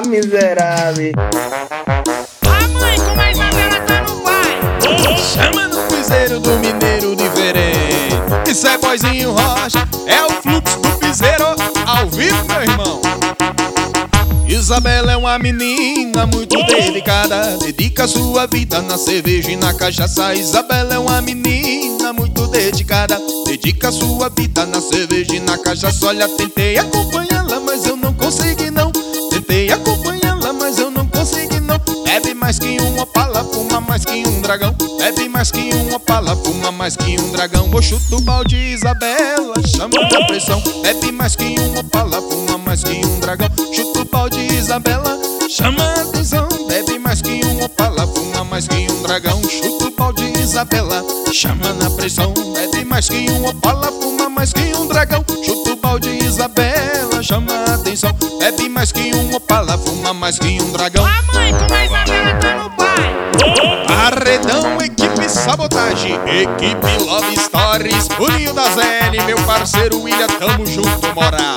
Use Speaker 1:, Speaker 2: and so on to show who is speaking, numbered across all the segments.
Speaker 1: miserável.
Speaker 2: A mãe, como a Isabela tá no pai.
Speaker 3: Chama no piseiro do mineiro diferente. Isso é Boizinho Rocha, é o fluxo do piseiro ao vivo, meu irmão. Isabela é uma menina muito dedicada, dedica sua vida na cerveja e na cachaça. Isabela é uma menina muito dedicada, dedica sua vida na cerveja e na cachaça. Olha, tentei acompanhá-la, mas eu não consegui não. Tentei acompanhá-la, mas eu não consegui não. Bebe mais que um Opala, fuma mais que um dragão. Bebe mais que um Opala, fuma mais que um dragão. Vou chutar o balde, Isabela, chama a pressão. Bebe mais que um Opala, fuma mais que um dragão. Chuta o balde, Isabela, chama a atenção. Bebe mais que um Opala, fuma mais que um dragão. Chuta o balde, Isabela, chama na pressão. Bebe mais que um Opala, fuma mais que um dragão. Chuta o balde, Isabela, chama a atenção. Bebe mais que um Opala, fuma mais que um dragão.
Speaker 2: A mãe, como a Isabela tá no pai.
Speaker 3: Paredão, equipe sabotagem, equipe Love Stories, Pulinho da Zé, meu parceiro William, tamo junto, moral.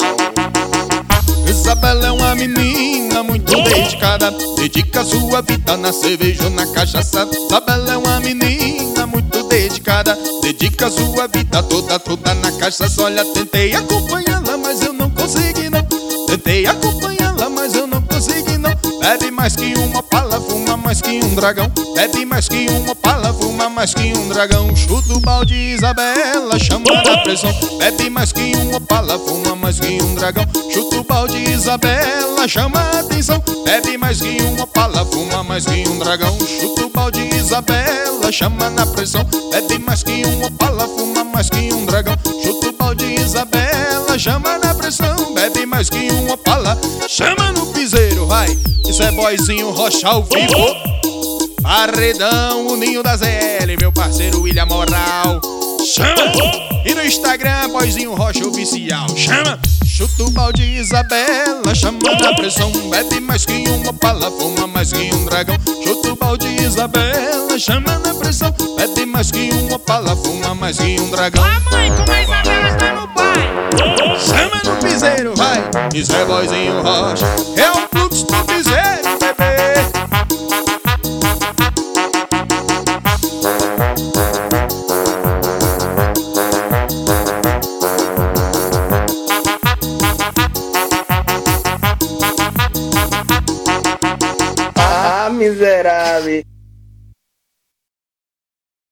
Speaker 3: Isabela é uma menina muito dedicada, dedica sua vida na cerveja ou na cachaça. Isabela é uma menina muito dedicada, dedica sua vida toda na cachaça. Olha, tentei acompanhá-la, mas eu não consegui não. Tentei acompanhá-la, mas eu não consegui não. Bebe mais que uma Opala, fuma mais que um dragão. Bebe mais que uma Opala, fuma mais que um dragão. Chuta o balde, Isabela, chama na pressão. Bebe mais que uma Opala, fuma mais que um dragão. Chuta o balde, Isabela, chama a atenção. Bebe mais que uma Opala, fuma mais que um dragão. Chuta o balde, Isabela, chama na pressão. Bebe mais que uma Opala, fuma mais que um dragão. Chuta o balde, Isabela, chama na pressão. Bebe mais que uma Opala, chama no piseiro, vai. Isso é Boizinho Rocha ao vivo. Paredão, o Ninho da ZL, meu parceiro William Moral. Chama! E no Instagram, Boizinho Rocha Oficial. Chama! Chuta o balde, Isabela, chama na pressão. Bebe mais que uma Opala, fuma mais que um dragão. Chuta o balde, Isabela, chama na pressão. Bebe mais que uma Opala, fuma mais que um dragão.
Speaker 2: A mãe, como a Isabela tá no pai.
Speaker 3: Chama no piseiro, vai! Isso é Boizinho Rocha, é o fluxo do piseiro.